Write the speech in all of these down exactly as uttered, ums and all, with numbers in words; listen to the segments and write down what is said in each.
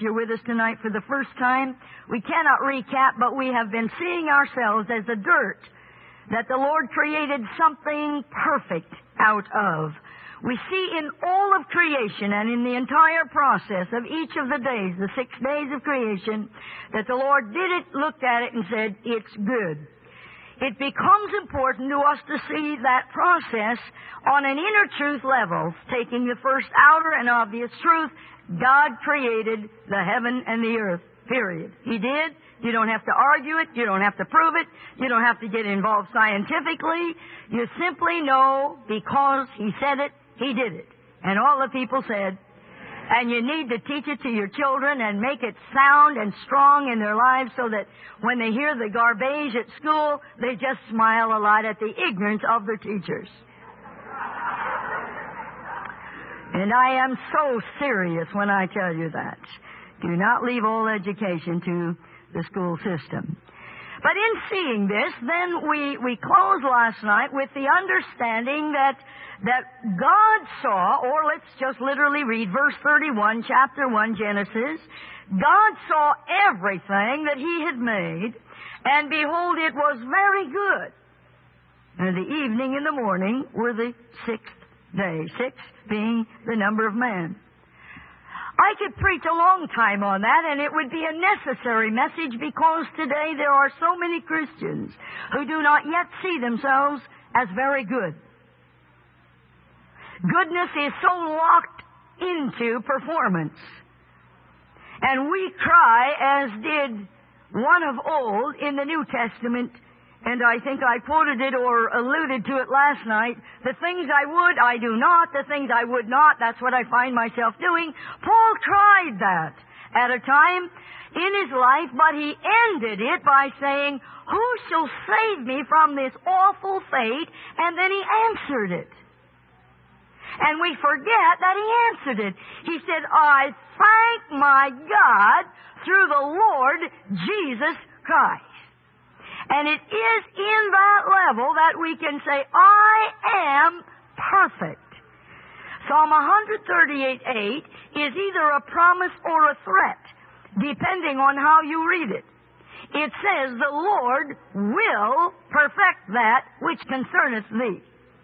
you're with us tonight for the first time, we cannot recap, but we have been seeing ourselves as the dirt that the Lord created something perfect out of. We see in all of creation and in the entire process of each of the days, the six days of creation, that the Lord did it, looked at it, and said, it's good. It becomes important to us to see that process on an inner truth level, taking the first outer and obvious truth. God created the heaven and the earth, period. He did. You don't have to argue it. You don't have to prove it. You don't have to get involved scientifically. You simply know because He said it, He did it. And all the people said, and you need to teach it to your children and make it sound and strong in their lives so that when they hear the garbage at school, they just smile a lot at the ignorance of their teachers. And I am so serious when I tell you that. Do not leave all education to the school system. But in seeing this, then we, we closed last night with the understanding that that God saw, or let's just literally read verse thirty-one, chapter one, Genesis. God saw everything that He had made, and behold, it was very good. And the evening and the morning were the sixth day, six being the number of man. I could preach a long time on that, and it would be a necessary message because today there are so many Christians who do not yet see themselves as very good. Goodness is so locked into performance. And we cry, as did one of old in the New Testament, and I think I quoted it or alluded to it last night, the things I would, I do not, the things I would not, that's what I find myself doing. Paul tried that at a time in his life, but he ended it by saying, who shall save me from this awful fate? And then he answered it. And we forget that he answered it. He said, I thank my God through the Lord Jesus Christ. And it is in that level that we can say, I am perfect. Psalm one thirty-eight eight is either a promise or a threat, depending on how you read it. It says, the Lord will perfect that which concerneth thee.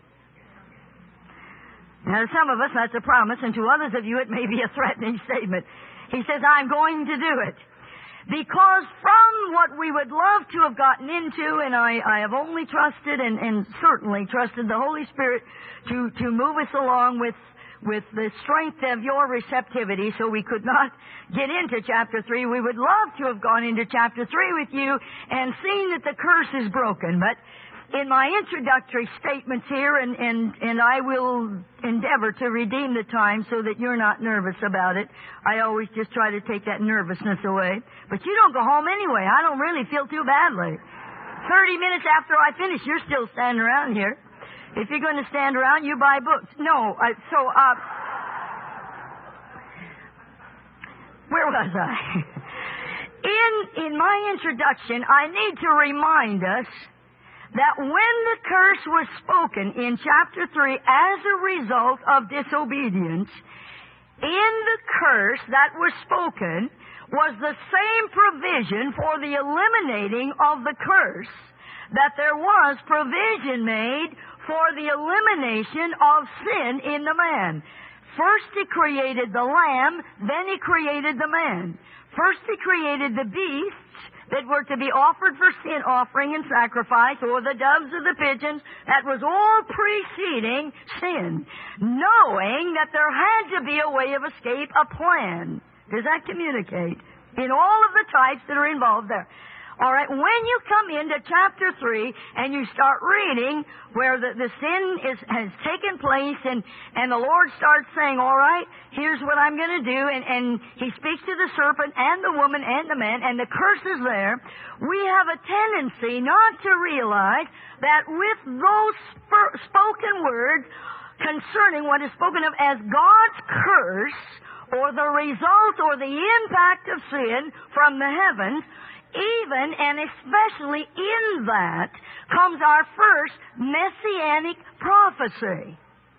Now, to some of us, that's a promise, and to others of you, it may be a threatening statement. He says, I'm going to do it. Because from what we would love to have gotten into, and I, I have only trusted and, and certainly trusted the Holy Spirit to, to move us along with, with the strength of your receptivity, so we could not get into chapter three. We would love to have gone into chapter three with you and seen that the curse is broken. But in my introductory statements here, and, and, and I will endeavor to redeem the time so that you're not nervous about it. I always just try to take that nervousness away. But you don't go home anyway. I don't really feel too badly. Thirty minutes after I finish, you're still standing around here. If you're going to stand around, you buy books. No, I, so, uh, where was I? In, in my introduction, I need to remind us that when the curse was spoken in chapter three as a result of disobedience, in the curse that was spoken was the same provision for the eliminating of the curse that there was provision made for the elimination of sin in the man. First He created the lamb, then He created the man. First He created the beasts that were to be offered for sin offering and sacrifice, or the doves or the pigeons. That was all preceding sin, knowing that there had to be a way of escape, a plan. Does that communicate? In all of the types that are involved there. All right, when you come into chapter three and you start reading where the, the sin is, has taken place, and, and the Lord starts saying, all right, here's what I'm going to do, and, and He speaks to the serpent and the woman and the man, and the curse is there, we have a tendency not to realize that with those sp- spoken words concerning what is spoken of as God's curse, or the result or the impact of sin from the heavens, even and especially in that comes our first messianic prophecy.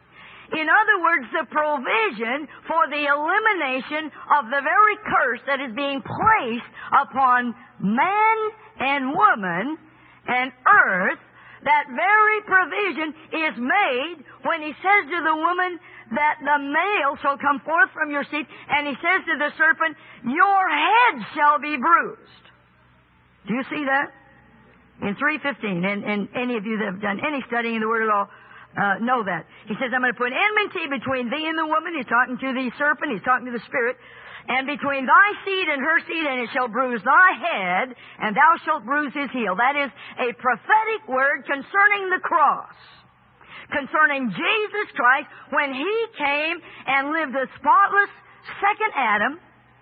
In other words, the provision for the elimination of the very curse that is being placed upon man and woman and earth, that very provision is made when he says to the woman that the male shall come forth from your seed, and he says to the serpent, your head shall be bruised. Do you see that? In three fifteen, and, and any of you that have done any studying in the Word at all uh, know that. He says, I'm going to put enmity between thee and the woman. He's talking to the serpent. He's talking to the spirit. And between thy seed and her seed, and it shall bruise thy head, and thou shalt bruise his heel. That is a prophetic word concerning the cross. Concerning Jesus Christ, when He came and lived a spotless second Adam.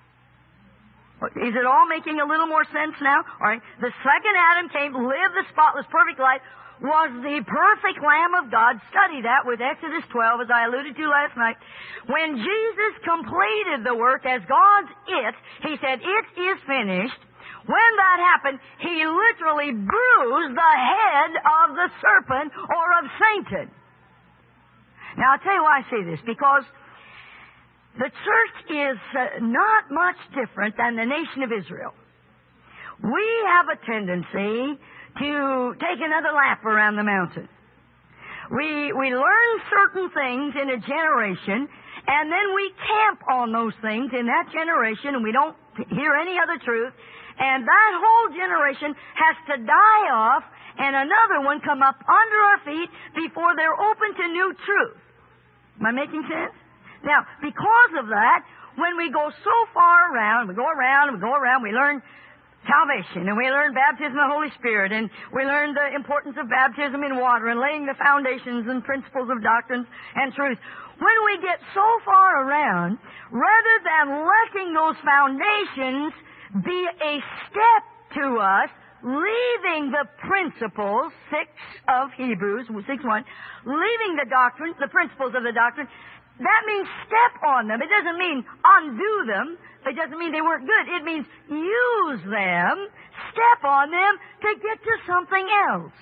Is it all making a little more sense now? All right. The second Adam came, lived the spotless, perfect life, was the perfect Lamb of God. Study that with Exodus twelve, as I alluded to last night. When Jesus completed the work as God's it, He said, it is finished. When that happened, He literally bruised the head of the serpent or of Satan. Now, I'll tell you why I say this. Because the church is uh, not much different than the nation of Israel. We have a tendency to take another lap around the mountain. We, we learn certain things in a generation, and then we camp on those things in that generation, and we don't hear any other truth. And that whole generation has to die off, and another one come up under our feet before they're open to new truth. Am I making sense? Now, because of that, when we go so far around, we go around and we go around, we learn salvation, and we learn baptism of the Holy Spirit, and we learn the importance of baptism in water, and laying the foundations and principles of doctrines and truth. When we get so far around, rather than letting those foundations be a step to us, leaving the principles, six of Hebrews, six one, leaving the doctrine, the principles of the doctrine, that means step on them. It doesn't mean undo them. It doesn't mean they weren't good. It means use them, step on them to get to something else.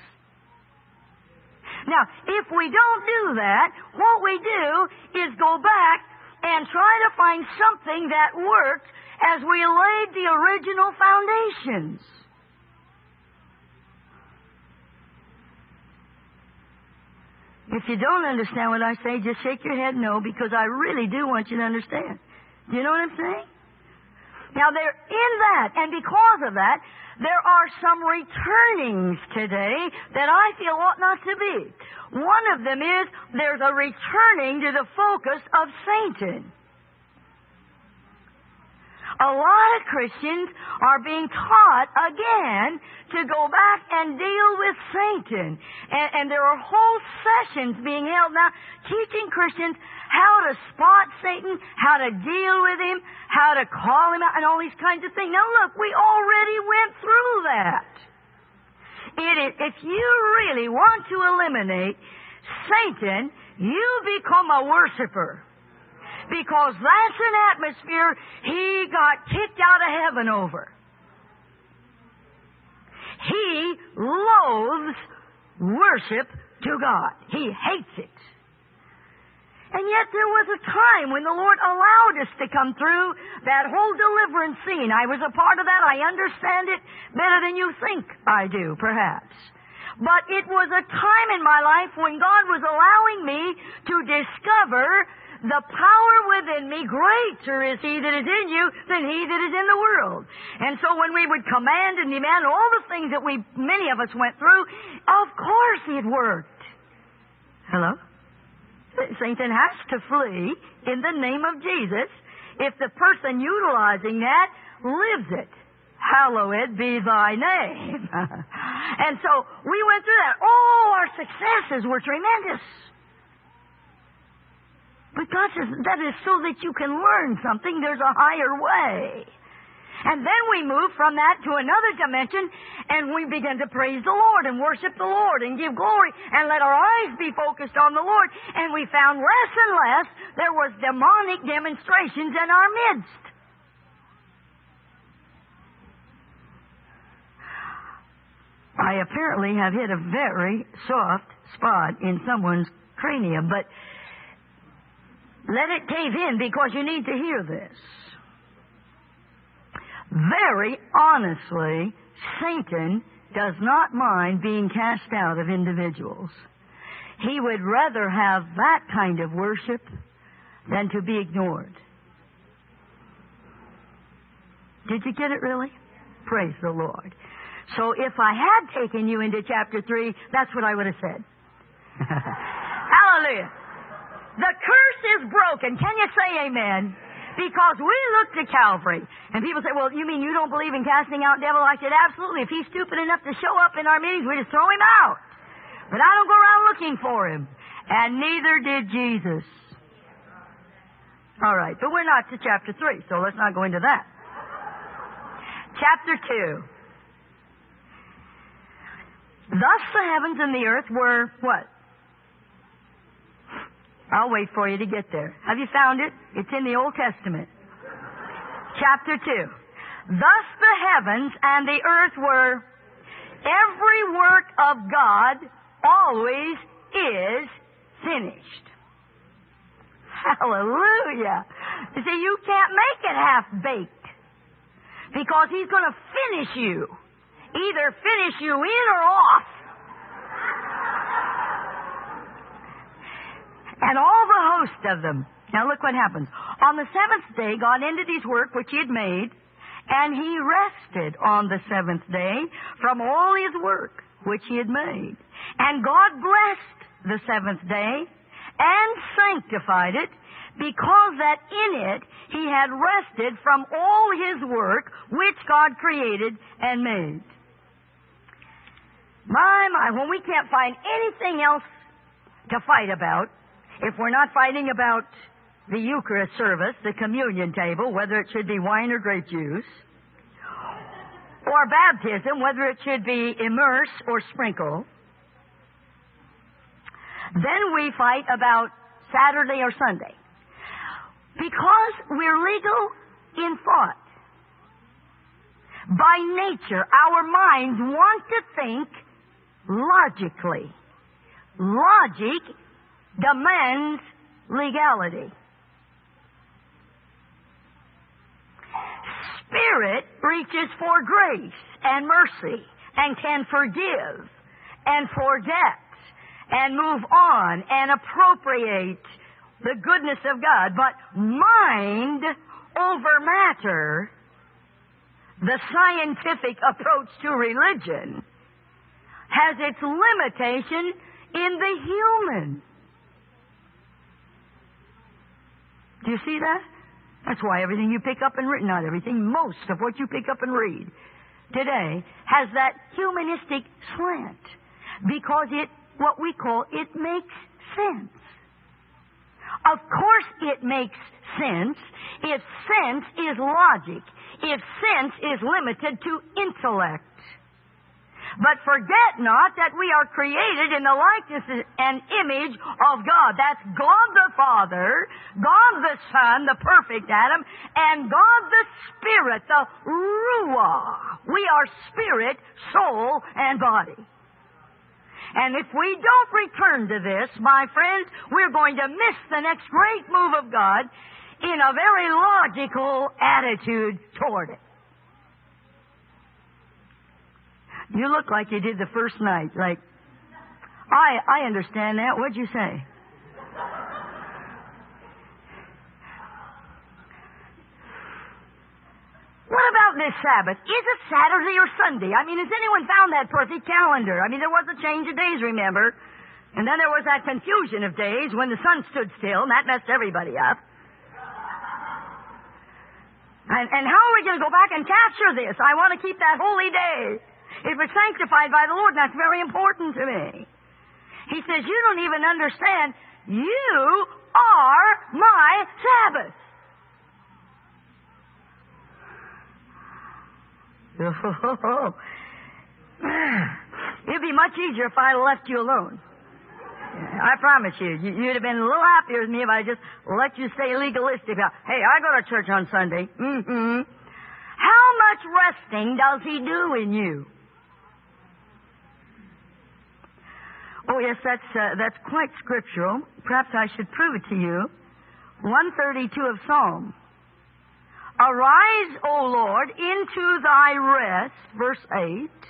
Now, if we don't do that, what we do is go back and try to find something that worked as we laid the original foundations. If you don't understand what I say, just shake your head no, because I really do want you to understand. Do you know what I'm saying? Now, there, in that, and because of that, there are some returnings today that I feel ought not to be. One of them is there's a returning to the focus of Satan. A lot of Christians are being taught again to go back and deal with Satan. And, and there are whole sessions being held now teaching Christians how to spot Satan, how to deal with him, how to call him out, and all these kinds of things. Now look, we already went through that. It is, if you really want to eliminate Satan, you become a worshiper. Because that's an atmosphere he got kicked out of heaven over. He loathes worship to God. He hates it. And yet there was a time when the Lord allowed us to come through that whole deliverance scene. I was a part of that. I understand it better than you think I do, perhaps. But it was a time in my life when God was allowing me to discover the power within me. Greater is He that is in you than he that is in the world. And so when we would command and demand all the things that we, many of us went through, of course it worked. Hello? Satan has to flee in the name of Jesus if the person utilizing that lives it. Hallowed be thy name. And so we went through that. Oh, our successes were tremendous. But God says that is so that you can learn something. There's a higher way. And then we move from that to another dimension, and we begin to praise the Lord and worship the Lord and give glory and let our eyes be focused on the Lord. And we found less and less there was demonic demonstrations in our midst. I apparently have hit a very soft spot in someone's cranium, but Let it cave in, because you need to hear this. Very honestly, Satan does not mind being cast out of individuals. He would rather have that kind of worship than to be ignored. Did you get it, really? Praise the Lord. So if I had taken you into chapter three, that's what I would have said. Hallelujah. The curse is broken. Can you say amen? Because we looked at Calvary, and people say, well, you mean you don't believe in casting out devils? I said, absolutely. If he's stupid enough to show up in our meetings, we just throw him out. But I don't go around looking for him. And neither did Jesus. All right, but we're not to chapter three, so let's not go into that. Chapter two. Thus the heavens and the earth were what? I'll wait for you to get there. Have you found it? It's in the Old Testament. Chapter two. Thus the heavens and the earth were, every work of God always is finished. Hallelujah. You see, you can't make it half-baked, because he's going to finish you. Either finish you in or off. And all the host of them. Now look what happens. On the seventh day, God ended his work which he had made, and he rested on the seventh day from all his work which he had made. And God blessed the seventh day and sanctified it, because that in it he had rested from all his work which God created and made. My, my, when we can't find anything else to fight about, if we're not fighting about the Eucharist service, the communion table, whether it should be wine or grape juice, or baptism, whether it should be immerse or sprinkle, then we fight about Saturday or Sunday. Because we're legal in thought. By nature, our minds want to think logically. Logic demands legality. Spirit reaches for grace and mercy and can forgive and forget and move on and appropriate the goodness of God. But mind over matter, the scientific approach to religion, has its limitation in the human. Do you see that? That's why everything you pick up and read, not everything, most of what you pick up and read today has that humanistic slant, because it, what we call, it makes sense. Of course it makes sense if sense is logic, if sense is limited to intellect. But forget not that we are created in the likeness and image of God. That's God the Father, God the Son, the perfect Adam, and God the Spirit, the Ruah. We are spirit, soul, and body. And if we don't return to this, my friends, we're going to miss the next great move of God in a very logical attitude toward it. You look like you did the first night. Like, I I understand that. What'd you say? What about this Sabbath? Is it Saturday or Sunday? I mean, has anyone found that perfect calendar? I mean, there was a change of days, remember? And then there was that confusion of days when the sun stood still, and that messed everybody up. And, and how are we going to go back and capture this? I want to keep that holy day. It was sanctified by the Lord, and that's very important to me. He says, you don't even understand. You are my Sabbath. Oh, it'd be much easier if I left you alone. I promise you. You'd have been a little happier with me if I just let you stay legalistic. Hey, I go to church on Sunday. Mm-hmm. How much resting does he do in you? Oh, yes, that's uh, that's quite scriptural. Perhaps I should prove it to you one thirty-two of Psalm. Arise, O Lord, into thy rest, verse eight.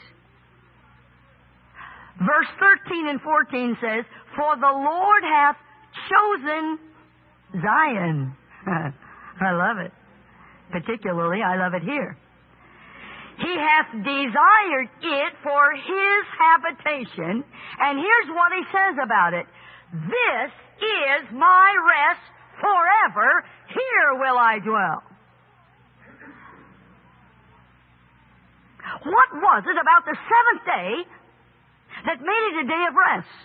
Verse thirteen and fourteen says, for the Lord hath chosen Zion. I love it. Particularly, I love it here. He hath desired it for his habitation. And here's what he says about it. This is my rest forever. Here will I dwell. What was it about the seventh day that made it a day of rest?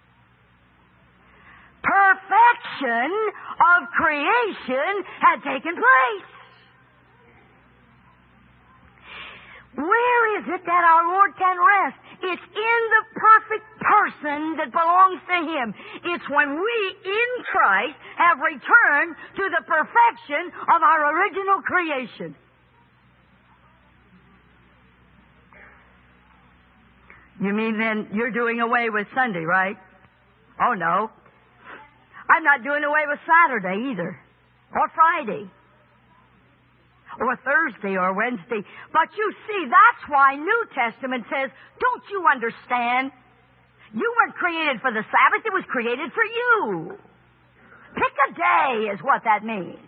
Perfection of creation had taken place. Where is it that our Lord can rest? It's in the perfect person that belongs to Him. It's when we, in Christ, have returned to the perfection of our original creation. You mean then you're doing away with Sunday, right? Oh, no. I'm not doing away with Saturday either. Or Friday. Or Thursday or Wednesday. But you see, that's why New Testament says, don't you understand? You weren't created for the Sabbath. It was created for you. Pick a day is what that means.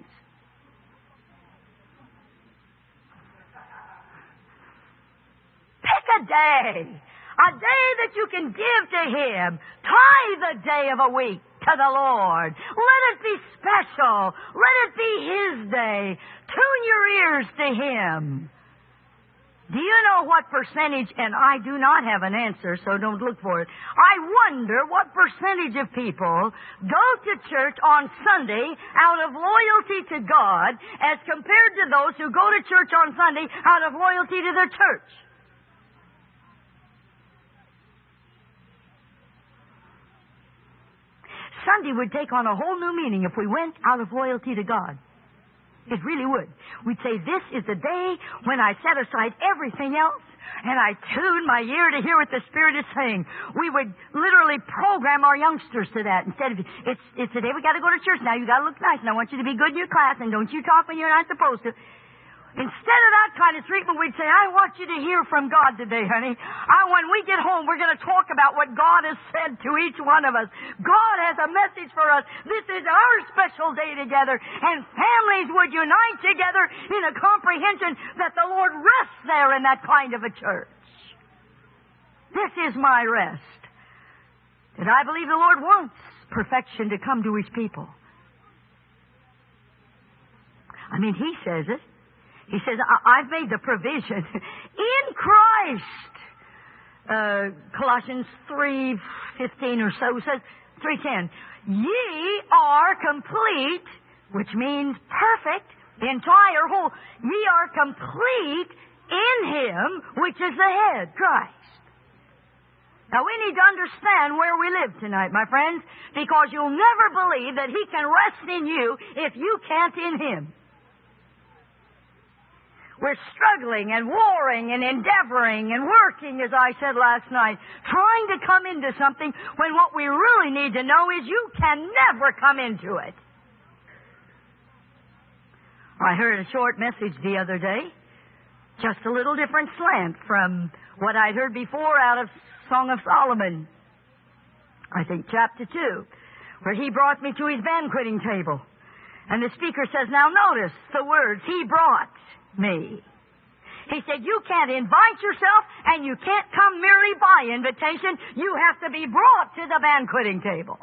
Pick a day. A day that you can give to Him. Tithe a day of a week to the Lord. Let it be special. Let it be His day. Tune your ears to Him. Do you know what percentage, and I do not have an answer, so don't look for it. I wonder what percentage of people go to church on Sunday out of loyalty to God as compared to those who go to church on Sunday out of loyalty to their church. Sunday would take on a whole new meaning if we went out of loyalty to God. It really would. We'd say, this is the day when I set aside everything else and I tune my ear to hear what the Spirit is saying. We would literally program our youngsters to that. Instead of, it's, it's the day we got to go to church. Now you got to look nice and I want you to be good in your class and don't you talk when you're not supposed to. Instead of that kind of treatment, we'd say, I want you to hear from God today, honey. I, when we get home, we're going to talk about what God has said to each one of us. God has a message for us. This is our special day together. And families would unite together in a comprehension that the Lord rests there in that kind of a church. This is my rest. And I believe the Lord wants perfection to come to His people. I mean, He says it. He says, I've made the provision in Christ. Uh, Colossians three fifteen or so says, three ten. Ye are complete, which means perfect, entire, whole. Ye are complete in Him, which is the head, Christ. Now we need to understand where we live tonight, my friends, because you'll never believe that He can rest in you if you can't in Him. We're struggling and warring and endeavoring and working, as I said last night, trying to come into something when what we really need to know is you can never come into it. I heard a short message the other day, just a little different slant from what I'd heard before out of Song of Solomon, I think chapter two, where he brought me to his banqueting table. And the speaker says, now notice the words, he brought me. He said, you can't invite yourself and you can't come merely by invitation. You have to be brought to the banqueting table.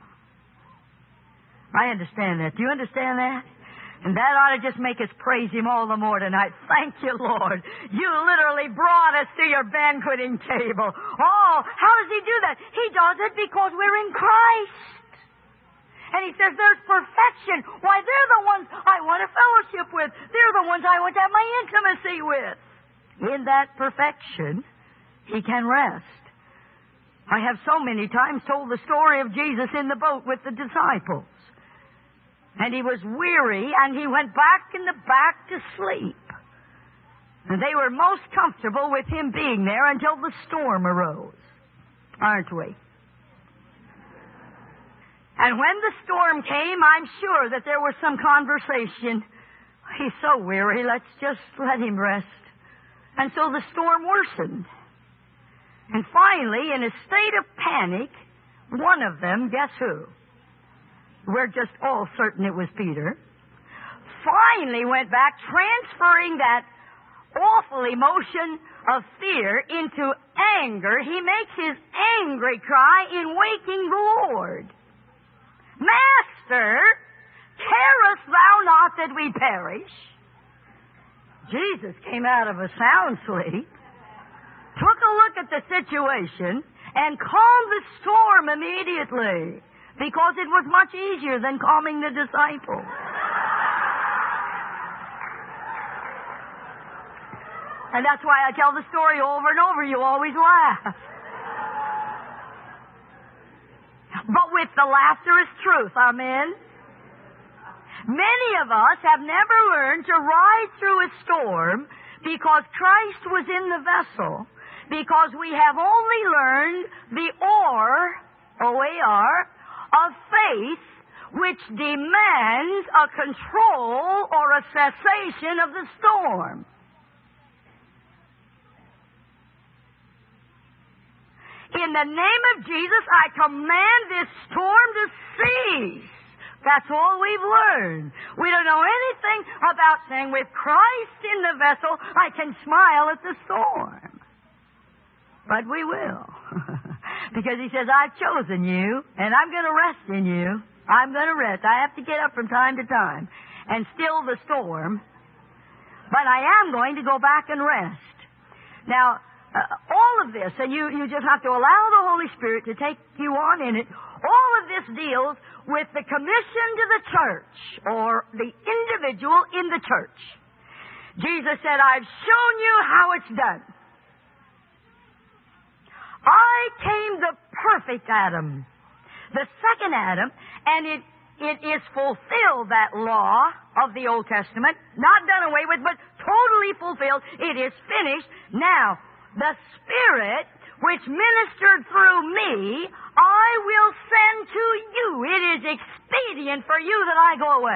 I understand that. Do you understand that? And that ought to just make us praise Him all the more tonight. Thank you, Lord. You literally brought us to your banqueting table. Oh, how does He do that? He does it because we're in Christ. And He says there's perfection. Why, they're the ones I want to fellowship with. They're the ones I want to have my intimacy with. In that perfection, He can rest. I have so many times told the story of Jesus in the boat with the disciples. And He was weary, and He went back in the back to sleep. And they were most comfortable with Him being there until the storm arose. Aren't we? And when the storm came, I'm sure that there was some conversation. He's so weary, let's just let him rest. And so the storm worsened. And finally, in a state of panic, one of them, guess who? We're just all certain it was Peter, finally went back, transferring that awful emotion of fear into anger. He makes his angry cry in waking the Lord. Master, carest thou not that we perish? Jesus came out of a sound sleep, took a look at the situation, and calmed the storm immediately, because it was much easier than calming the disciples. And that's why I tell the story over and over. You always laugh. But with the laughter is truth. Amen? Many of us have never learned to ride through a storm because Christ was in the vessel. Because we have only learned the oar, O A R, of faith, which demands a control or a cessation of the storm. In the name of Jesus, I command this storm to cease. That's all we've learned. We don't know anything about saying, with Christ in the vessel, I can smile at the storm. But we will. Because he says, I've chosen you, and I'm going to rest in you. I'm going to rest. I have to get up from time to time and still the storm. But I am going to go back and rest. Now, Uh, all of this, and you, you just have to allow the Holy Spirit to take you on in it, all of this deals with the commission to the church, or the individual in the church. Jesus said, I've shown you how it's done. I came the perfect Adam, the second Adam, and it, it is fulfilled, that law of the Old Testament, not done away with, but totally fulfilled. It is finished. Now, the Spirit which ministered through me, I will send to you. It is expedient for you that I go away.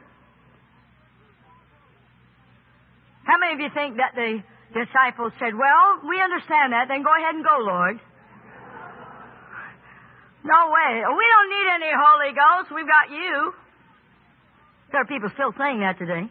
How many of you think that the disciples said, well, we understand that, then go ahead and go, Lord? No way. We don't need any Holy Ghost. We've got you. There are people still saying that today.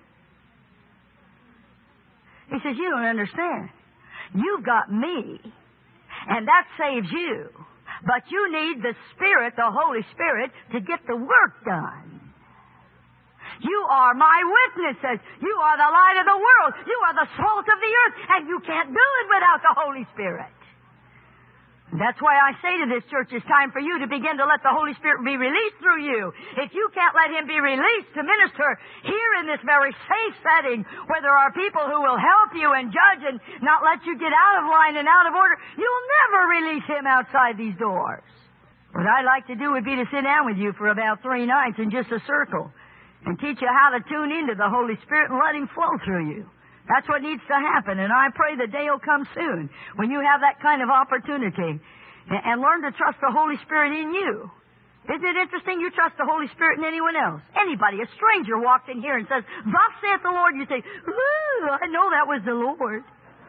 He says, you don't understand. You've got me, and that saves you. But you need the Spirit, the Holy Spirit, to get the work done. You are my witnesses. You are the light of the world. You are the salt of the earth, and you can't do it without the Holy Spirit. That's why I say to this church, it's time for you to begin to let the Holy Spirit be released through you. If you can't let Him be released to minister here in this very safe setting, where there are people who will help you and judge and not let you get out of line and out of order, you'll never release Him outside these doors. What I'd like to do would be to sit down with you for about three nights in just a circle and teach you how to tune into the Holy Spirit and let Him flow through you. That's what needs to happen, and I pray the day will come soon when you have that kind of opportunity and learn to trust the Holy Spirit in you. Isn't it interesting? You trust the Holy Spirit in anyone else. Anybody, a stranger walks in here and says, thus saith the Lord, you say, ooh, I know that was the Lord.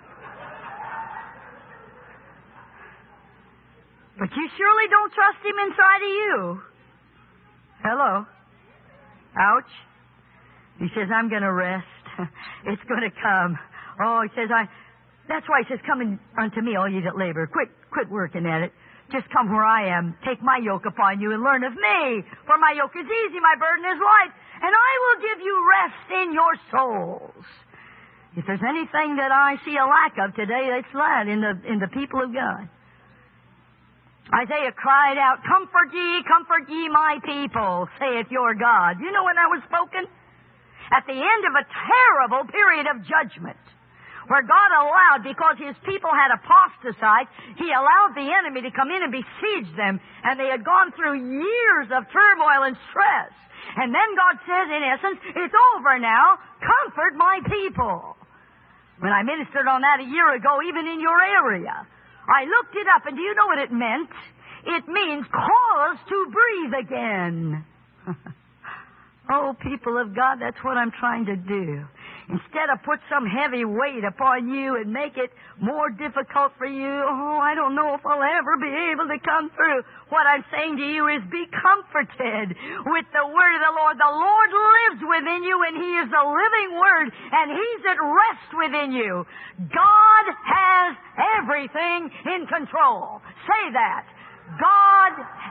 But you surely don't trust Him inside of you. Hello. Ouch. He says, I'm going to rest. It's going to come. Oh, he says, I. That's why he says, come in unto me, all ye that labor. Quit, quit working at it. Just come where I am. Take my yoke upon you and learn of me. For my yoke is easy, my burden is light. And I will give you rest in your souls. If there's anything that I see a lack of today, it's that in the, in the people of God. Isaiah cried out, comfort ye, comfort ye my people, saith your God. You know when that was spoken? At the end of a terrible period of judgment, where God allowed, because His people had apostatized, He allowed the enemy to come in and besiege them, and they had gone through years of turmoil and stress. And then God says, in essence, it's over now. Comfort my people. When I ministered on that a year ago, even in your area, I looked it up, and do you know what it meant? It means cause to breathe again. Oh, people of God, that's what I'm trying to do. Instead of put some heavy weight upon you and make it more difficult for you, oh, I don't know if I'll ever be able to come through. What I'm saying to you is be comforted with the word of the Lord. The Lord lives within you, and He is the living word, and He's at rest within you. God has everything in control. Say that. God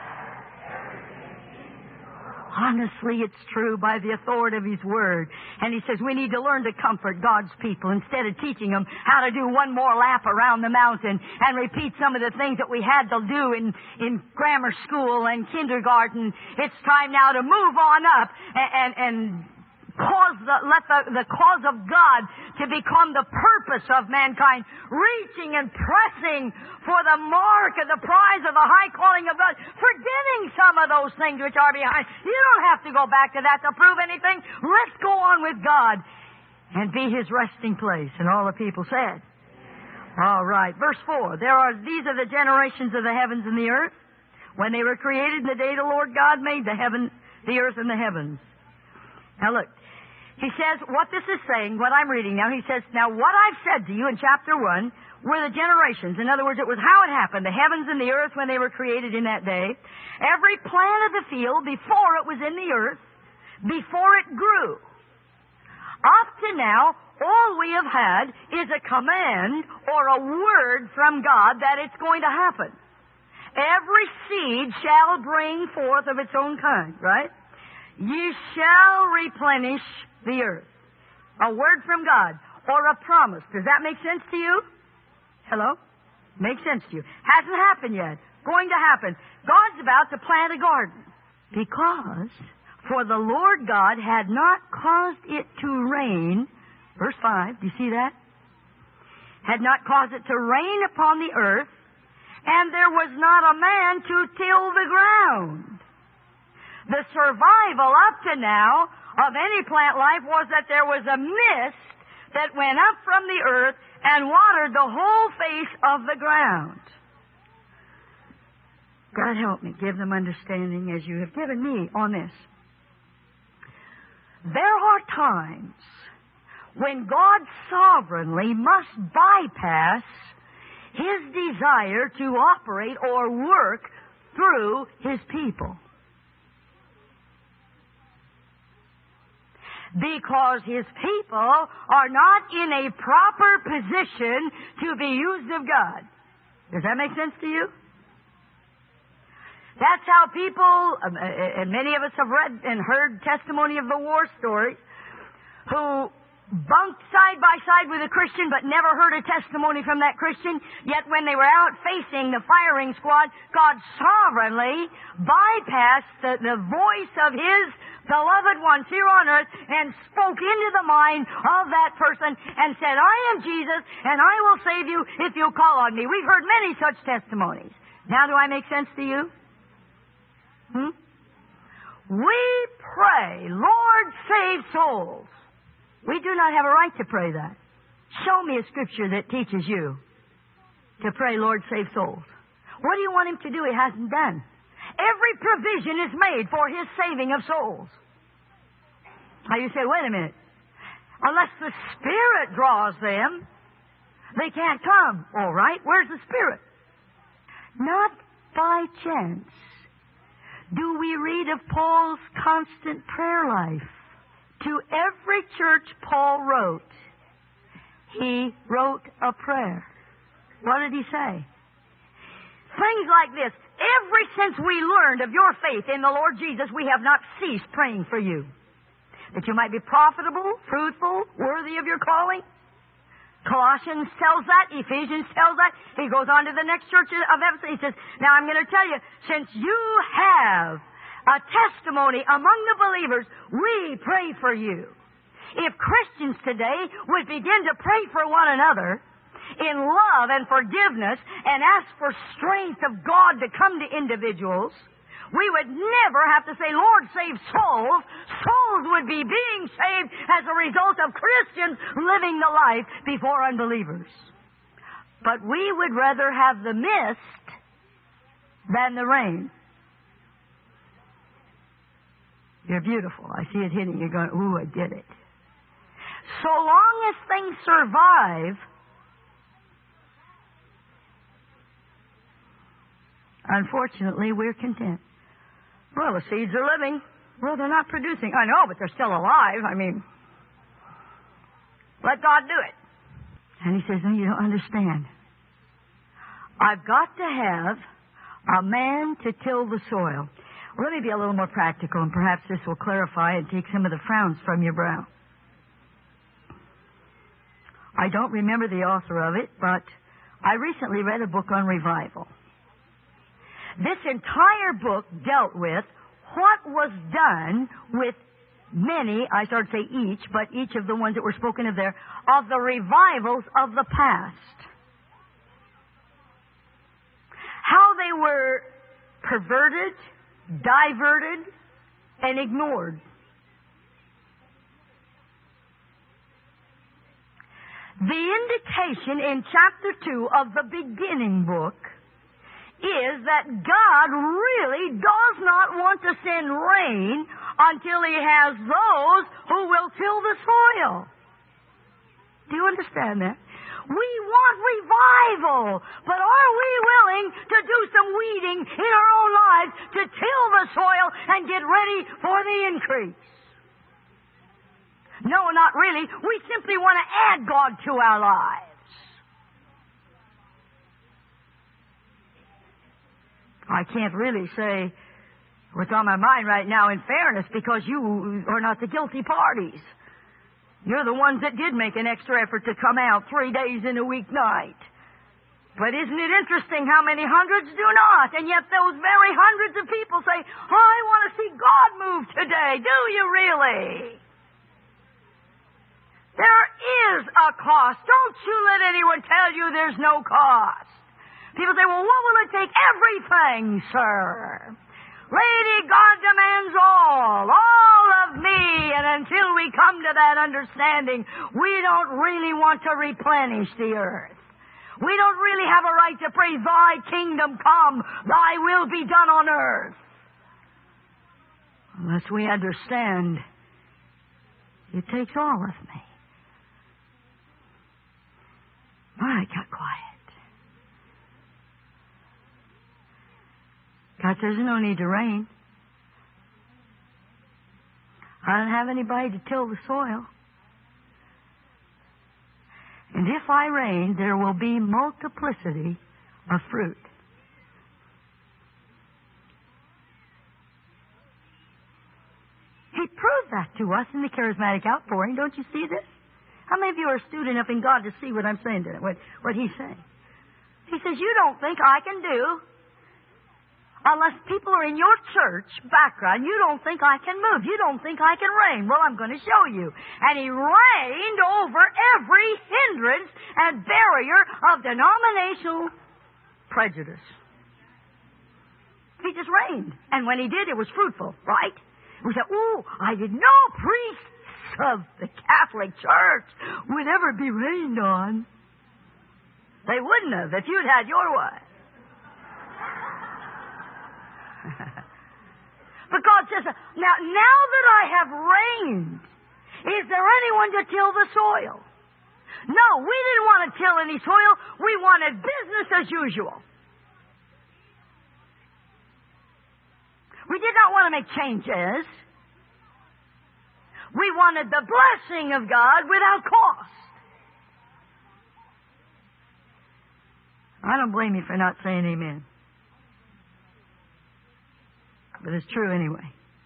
Honestly, it's true by the authority of His Word. And He says we need to learn to comfort God's people instead of teaching them how to do one more lap around the mountain and repeat some of the things that we had to do in, in grammar school and kindergarten. It's time now to move on up and, and, and cause the, let the, the cause of God to become the purpose of mankind, reaching and pressing for the mark of the prize of the high calling of God, forgetting some of those things which are behind. You don't have to go back to that to prove anything. Let's go on with God and be His resting place. And all the people said, all right. Verse four, there are, these are the generations of the heavens and the earth when they were created in the day the Lord God made the heaven, the earth and the heavens. Now look, he says, what this is saying, what I'm reading now, he says, now what I've said to you in chapter one were the generations. In other words, it was how it happened, the heavens and the earth when they were created in that day. Every plant of the field before it was in the earth, before it grew. Up to now, all we have had is a command or a word from God that it's going to happen. Every seed shall bring forth of its own kind, right? Ye shall replenish the earth. A word from God or a promise. Does that make sense to you? Hello? Makes sense to you. Hasn't happened yet. Going to happen. God's about to plant a garden. Because for the Lord God had not caused it to rain. Verse five, do you see that? Had not caused it to rain upon the earth, and there was not a man to till the ground. The survival up to now of any plant life was that there was a mist that went up from the earth and watered the whole face of the ground. God help me, give them understanding as you have given me on this. There are times when God sovereignly must bypass His desire to operate or work through His people. Because His people are not in a proper position to be used of God. Does that make sense to you? That's how people, and many of us have read and heard testimony of the war stories, who bunked side by side with a Christian but never heard a testimony from that Christian, yet when they were out facing the firing squad, God sovereignly bypassed the, the voice of His beloved ones here on earth and spoke into the mind of that person and said, I am Jesus and I will save you if you'll call on me. We've heard many such testimonies. Now do I make sense to you? Hmm? We pray, Lord, save souls. We do not have a right to pray that. Show me a scripture that teaches you to pray, Lord, save souls. What do you want Him to do He hasn't done? Every provision is made for His saving of souls. Now you say, wait a minute. Unless the Spirit draws them, they can't come. All right, where's the Spirit? Not by chance do we read of Paul's constant prayer life. To every church Paul wrote, he wrote a prayer. What did he say? Things like this. Ever since we learned of your faith in the Lord Jesus, we have not ceased praying for you. That you might be profitable, fruitful, worthy of your calling. Colossians tells that. Ephesians tells that. He goes on to the next church of Ephesus. He says, now I'm going to tell you, since you have a testimony among the believers, we pray for you. If Christians today would begin to pray for one another in love and forgiveness and ask for strength of God to come to individuals, we would never have to say, Lord, save souls. Souls would be being saved as a result of Christians living the life before unbelievers. But we would rather have the mist than the rain. You're beautiful. I see it hitting. You're going, ooh, I did it. So long as things survive, unfortunately, we're content. Well, the seeds are living. Well, they're not producing. I know, but they're still alive. I mean, let God do it. And he says, no, you don't understand. I've got to have a man to till the soil. Let me be a little more practical, and perhaps this will clarify and take some of the frowns from your brow. I don't remember the author of it, but I recently read a book on revival. This entire book dealt with what was done with many, I started to say each, but each of the ones that were spoken of there, of the revivals of the past. How they were perverted, diverted, and ignored. The indication in chapter two of the beginning book is that God really does not want to send rain until He has those who will till the soil. Do you understand that? We want revival, but are we willing to do some weeding in our own lives to till the soil and get ready for the increase? No, not really. We simply want to add God to our lives. I can't really say what's on my mind right now in fairness, because you are not the guilty parties. You're the ones that did make an extra effort to come out three days in a weeknight. But isn't it interesting how many hundreds do not? And yet those very hundreds of people say, oh, I want to see God move today. Do you really? There is a cost. Don't you let anyone tell you there's no cost. People say, well, what will it take? Everything, sir. Lady, God demands all, all of me. And until we come to that understanding, we don't really want to replenish the earth. We don't really have a right to pray, thy kingdom come, thy will be done on earth. Unless we understand, it takes all of me. All right, got quiet. God says, there's no need to rain. I don't have anybody to till the soil. And if I rain, there will be multiplicity of fruit. He proved that to us in the charismatic outpouring. Don't you see this? How many of you are astute enough in God to see what I'm saying to him, what, what he's saying? He says, you don't think I can do, unless people are in your church background, you don't think I can move. You don't think I can reign. Well, I'm going to show you. And he reigned over every hindrance and barrier of denominational prejudice. He just reigned. And when he did, it was fruitful, right? We said, ooh, I didn't know priests of the Catholic Church would ever be rained on. They wouldn't have if you'd had your way. But God says, now, now that I have reigned, is there anyone to till the soil? No, we didn't want to till any soil. We wanted business as usual. We did not want to make changes. We wanted the blessing of God without cost. I don't blame you for not saying amen. But it's true anyway.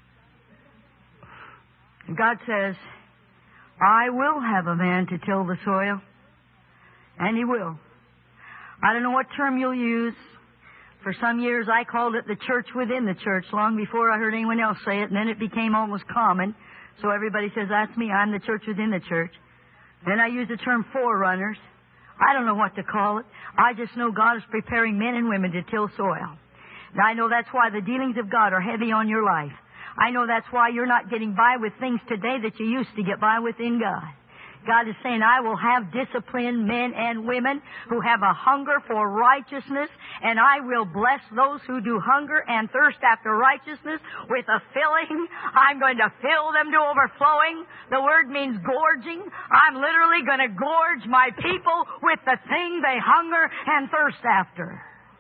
And God says, I will have a man to till the soil. And he will. I don't know what term you'll use. For some years I called it the church within the church, long before I heard anyone else say it, and then it became almost common. So everybody says, that's me, I'm the church within the church. Then I use the term forerunners. I don't know what to call it. I just know God is preparing men and women to till soil. Now I know that's why the dealings of God are heavy on your life. I know that's why you're not getting by with things today that you used to get by with in God. God is saying, I will have disciplined men and women who have a hunger for righteousness, and I will bless those who do hunger and thirst after righteousness with a filling. I'm going to fill them to overflowing. The word means gorging. I'm literally going to gorge my people with the thing they hunger and thirst after.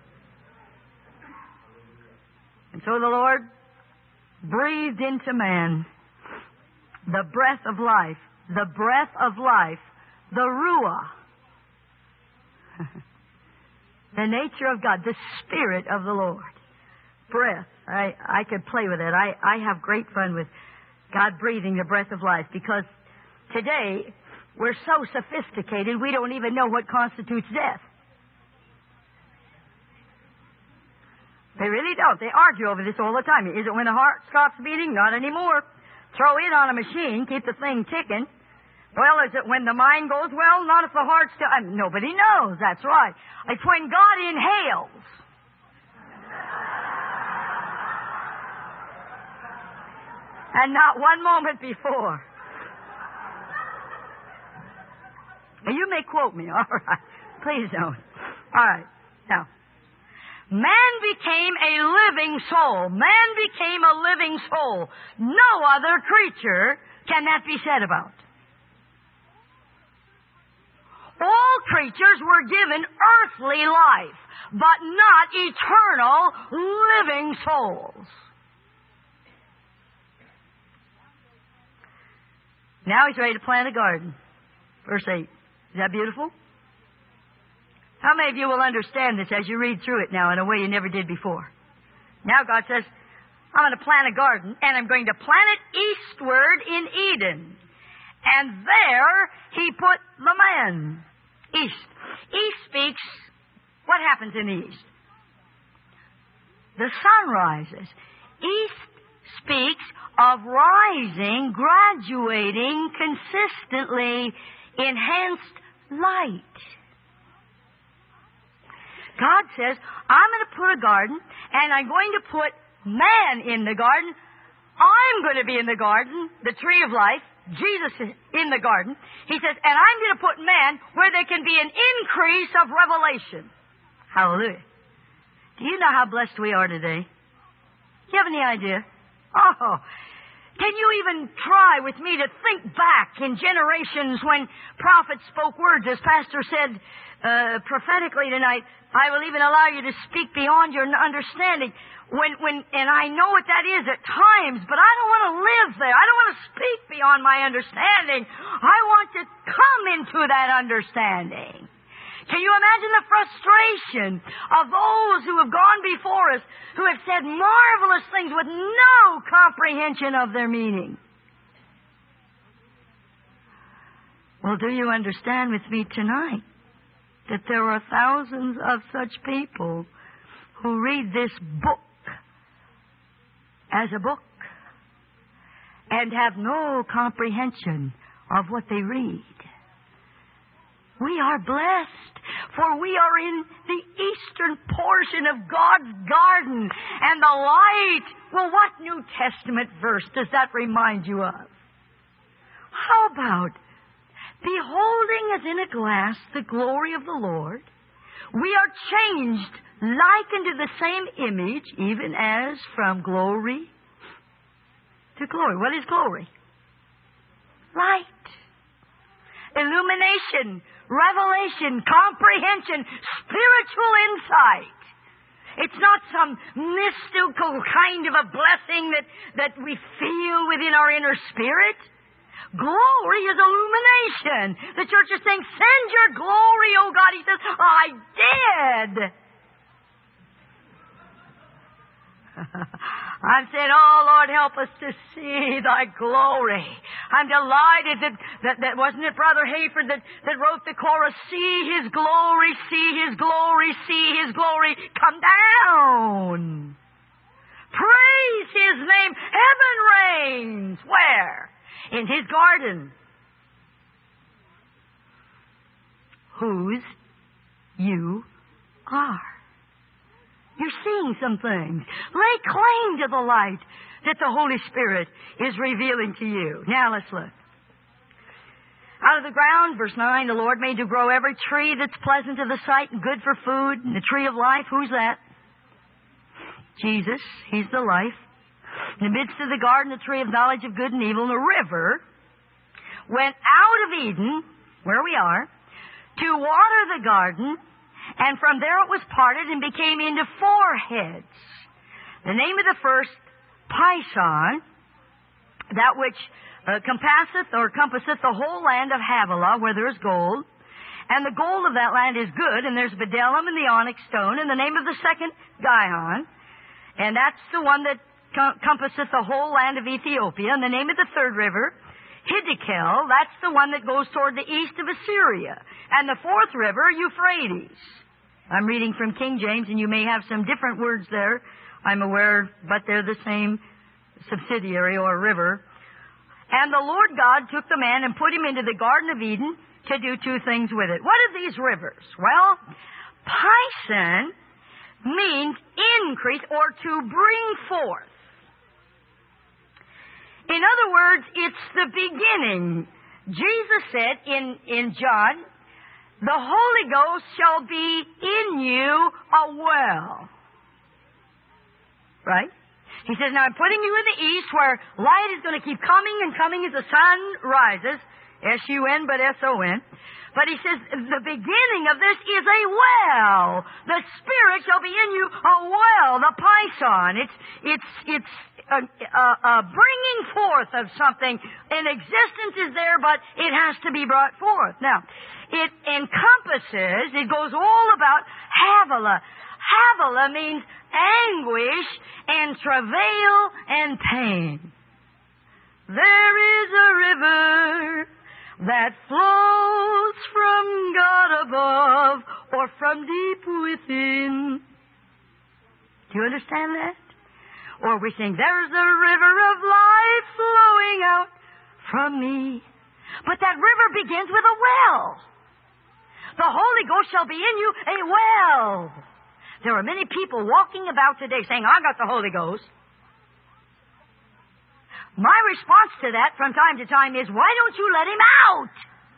And so the Lord breathed into man the breath of life. The breath of life, the Ruah, the nature of God, the Spirit of the Lord. Breath. I, I could play with it. I, I have great fun with God breathing the breath of life, because today we're so sophisticated we don't even know what constitutes death. They really don't. They argue over this all the time. Is it when the heart stops beating? Not anymore. Throw it on a machine, keep the thing ticking. Well, is it when the mind goes? Well, not if the heart still... I mean, nobody knows. That's right. It's when God inhales. And not one moment before. Now, you may quote me, all right. Please don't. All right. Now, man became a living soul. Man became a living soul. No other creature can that be said about. All creatures were given earthly life, but not eternal living souls. Now he's ready to plant a garden. Verse eight. Is that beautiful? How many of you will understand this as you read through it now in a way you never did before? Now God says, I'm going to plant a garden, and I'm going to plant it eastward in Eden. And there he put the man. East. East speaks, what happens in the east? The sun rises. East speaks of rising, graduating, consistently enhanced light. God says, I'm going to put a garden, and I'm going to put man in the garden. I'm going to be in the garden, the tree of life. Jesus is in the garden. He says, and I'm going to put man where there can be an increase of revelation. Hallelujah. Do you know how blessed we are today? Do you have any idea? Oh, can you even try with me to think back in generations when prophets spoke words, as Pastor said uh, prophetically tonight, I will even allow you to speak beyond your understanding. When, when, and I know what that is at times, but I don't want to live there. I don't want to speak beyond my understanding. I want to come into that understanding. Can you imagine the frustration of those who have gone before us, who have said marvelous things with no comprehension of their meaning? Well, do you understand with me tonight that there are thousands of such people who read this book as a book and have no comprehension of what they read? We are blessed, for we are in the eastern portion of God's garden, and the light. Well, what New Testament verse does that remind you of? How about, beholding as in a glass the glory of the Lord, we are changed like unto the same image, even as from glory to glory. What is glory? Light. Illumination, revelation, comprehension, spiritual insight. It's not some mystical kind of a blessing that, that we feel within our inner spirit. Glory is illumination. The church is saying, send your glory, oh God. He says, I did. I'm saying, oh Lord, help us to see thy glory. I'm delighted that, that, that wasn't it Brother Hayford that, that wrote the chorus, see his glory, see his glory, see his glory come down. Praise his name. Heaven reigns. Where? In his garden. Whose you are. You're seeing some things. Lay claim to the light that the Holy Spirit is revealing to you. Now let's look. I'll of the ground. Verse nine, the Lord made to grow every tree that's pleasant to the sight and good for food. And the tree of life, who's that? Jesus. He's the life. In the midst of the garden, the tree of knowledge of good and evil, and the river went out of Eden, where we are, to water the garden, and from there it was parted and became into four heads. The name of the first, Pison, that which uh, compasseth or compasseth the whole land of Havilah, where there is gold. And the gold of that land is good, and there's bdellium and the onyx stone. And the name of the second, Gihon, and that's the one that com- compasseth the whole land of Ethiopia. And the name of the third river, Hiddekel, that's the one that goes toward the east of Assyria. And the fourth river, Euphrates. I'm reading from King James, and you may have some different words there, I'm aware, but they're the same subsidiary or river. And the Lord God took the man and put him into the Garden of Eden to do two things with it. What are these rivers? Well, Pison means increase or to bring forth. In other words, it's the beginning. Jesus said in, in John, the Holy Ghost shall be in you a well. Right? He says, now I'm putting you in the east where light is going to keep coming and coming as the sun rises. S U N, but S O N. But he says, the beginning of this is a well. The Spirit shall be in you a well, the Pison. It's, it's, it's a, a, a bringing forth of something. An existence is there, but it has to be brought forth. Now, it encompasses, it goes all about Havilah. Havilah means anguish and travail and pain. There is a river that flows from God above or from deep within. Do you understand that? Or we sing, there's a river of life flowing out from me. But that river begins with a well. The Holy Ghost shall be in you a well. There are many people walking about today saying, I got the Holy Ghost. My response to that from time to time is, why don't you let him out?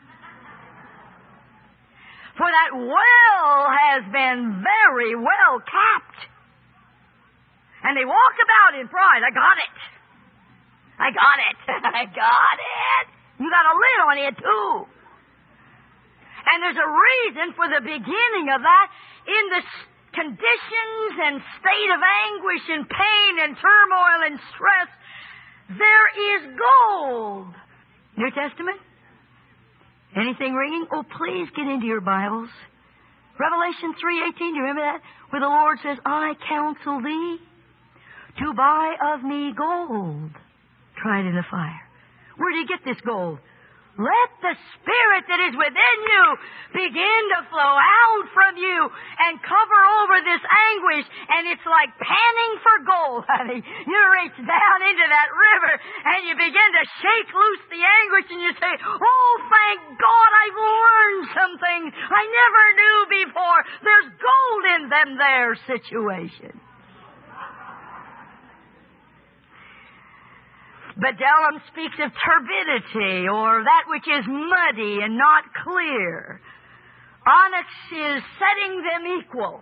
For that well has been very well capped. And they walk about in pride. I got it. I got it. I got it. You got a lid on it too. And there's a reason for the beginning of that in the conditions and state of anguish and pain and turmoil and stress. There is gold. New Testament? Anything ringing? Oh, please get into your Bibles. Revelation three eighteen, do you remember that? Where the Lord says, I counsel thee to buy of me gold tried in the fire. Where do you get this gold? Let the Spirit that is within you begin to flow out from you and cover over this anguish. And it's like panning for gold, honey. You reach down into that river and you begin to shake loose the anguish and you say, oh, thank God I've learned some things I never knew before. There's gold in them there situation. Bdellium speaks of turbidity, or that which is muddy and not clear. Onyx is setting them equal.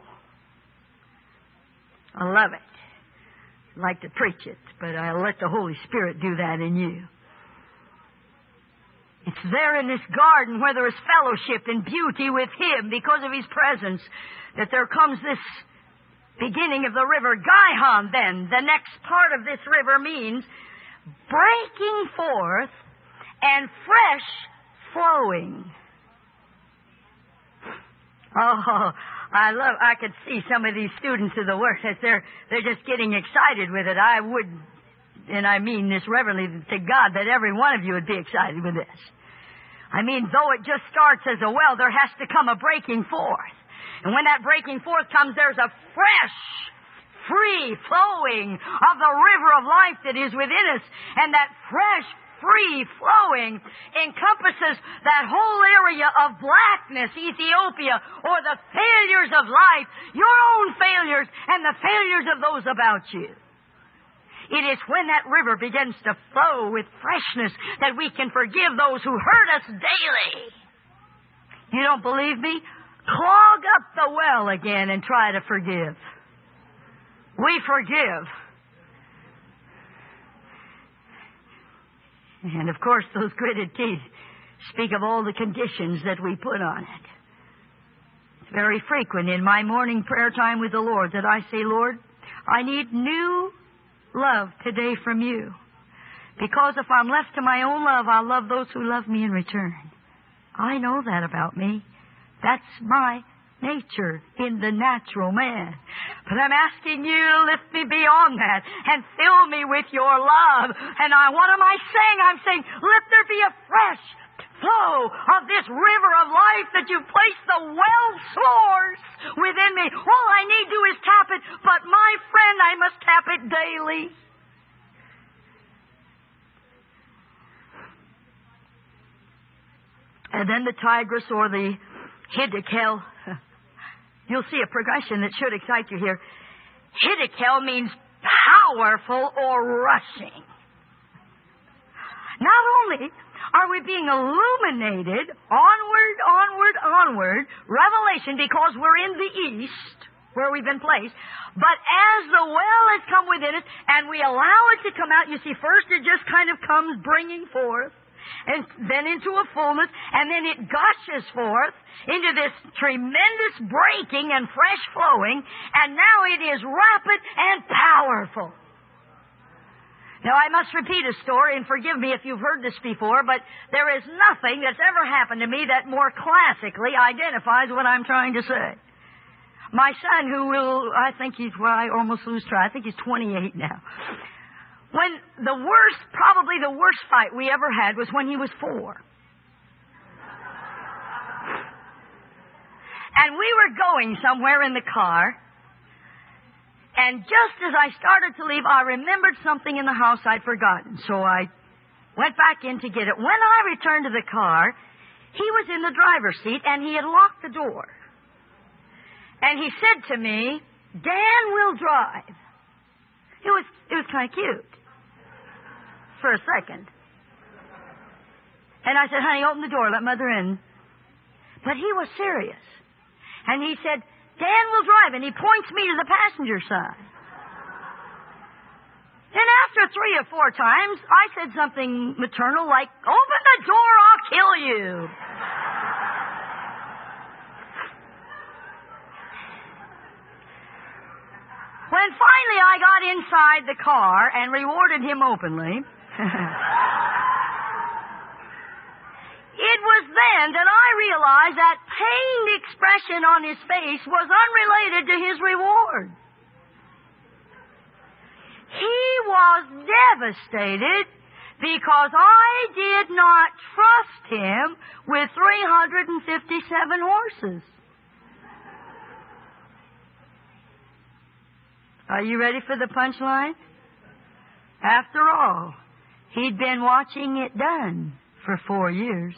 I love it. I'd like to preach it, but I'll let the Holy Spirit do that in you. It's there in this garden where there is fellowship and beauty with Him because of His presence that there comes this beginning of the river. Gihon, then, the next part of this river means breaking forth and fresh flowing. Oh, I love, I could see some of these students of the Word as they're, they're just getting excited with it. I would, and I mean this reverently to God, that every one of you would be excited with this. I mean, though it just starts as a well, there has to come a breaking forth. And when that breaking forth comes, there's a fresh free flowing of the river of life that is within us. And that fresh, free flowing encompasses that whole area of blackness, Ethiopia, or the failures of life, your own failures and the failures of those about you. It is when that river begins to flow with freshness that we can forgive those who hurt us daily. You don't believe me? Clog up the well again and try to forgive. We forgive. And of course, those gritted teeth speak of all the conditions that we put on it. It's very frequent in my morning prayer time with the Lord that I say, Lord, I need new love today from you. Because if I'm left to my own love, I'll love those who love me in return. I know that about me. That's my nature in the natural man. But I'm asking you to lift me beyond that and fill me with your love. And I, what am I saying? I'm saying, let there be a fresh flow of this river of life that you place the well source within me. All I need to do is tap it, but my friend, I must tap it daily. And then the Tigris or the Hiddekel. You'll see a progression that should excite you here. Hiddekel means powerful or rushing. Not only are we being illuminated onward, onward, onward, revelation, because we're in the east, where we've been placed, but as the well has come within us and we allow it to come out, you see, first it just kind of comes bringing forth, and then into a fullness, and then it gushes forth into this tremendous breaking and fresh flowing, and now it is rapid and powerful. Now, I must repeat a story, and forgive me if you've heard this before, but there is nothing that's ever happened to me that more classically identifies what I'm trying to say. My son, who will, I think he's, well, I almost lose track, I think he's twenty-eight now. When the worst, probably the worst fight we ever had was when he was four. And we were going somewhere in the car, and just as I started to leave, I remembered something in the house I'd forgotten. So I went back in to get it. When I returned to the car, he was in the driver's seat, and he had locked the door. And he said to me, Dan will drive. It was, it was kind of cute. For a second. And I said, honey, open the door, let Mother in. But he was serious. And he said, Dan will drive, and he points me to the passenger side. Then after three or four times, I said something maternal like, open the door, I'll kill you. When finally I got inside the car and rewarded him openly, it was then that I realized that pained expression on his face was unrelated to his reward. He was devastated because I did not trust him with three hundred fifty-seven horses. Are you ready for the punchline? After all, he'd been watching it done for four years.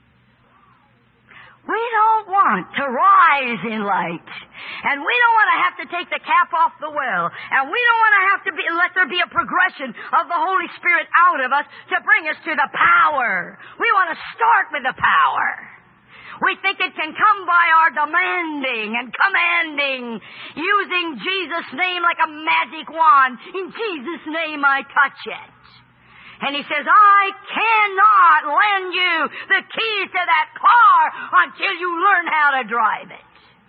We don't want to rise in light. And we don't want to have to take the cap off the well. And we don't want to have to be, let there be a progression of the Holy Spirit out of us to bring us to the power. We want to start with the power. We think it can come by our demanding and commanding, using Jesus' name like a magic wand. In Jesus' name I touch it. And he says, I cannot lend you the keys to that car until you learn how to drive it.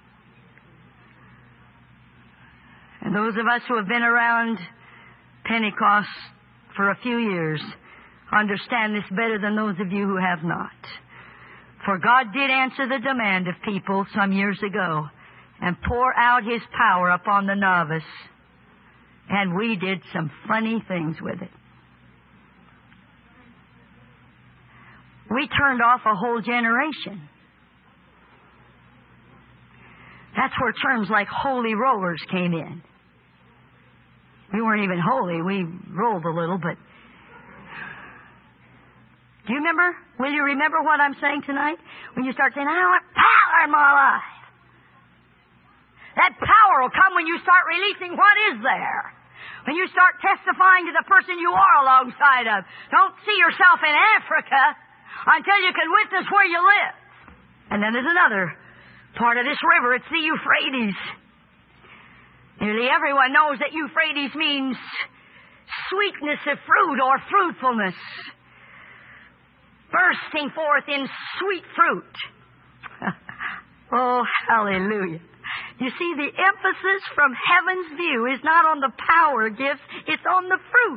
And those of us who have been around Pentecost for a few years understand this better than those of you who have not. For God did answer the demand of people some years ago and pour out His power upon the novice. And we did some funny things with it. We turned off a whole generation. That's where terms like holy rollers came in. We weren't even holy. We rolled a little, but... Do you remember? Will you remember what I'm saying tonight? When you start saying, I want power in my life. That power will come when you start releasing what is there. When you start testifying to the person you are alongside of, don't see yourself in Africa until you can witness where you live. And then there's another part of this river. It's the Euphrates. Nearly everyone knows that Euphrates means sweetness of fruit or fruitfulness. Bursting forth in sweet fruit. Oh, hallelujah. You see, the emphasis from heaven's view is not on the power gifts, it's on the fruit.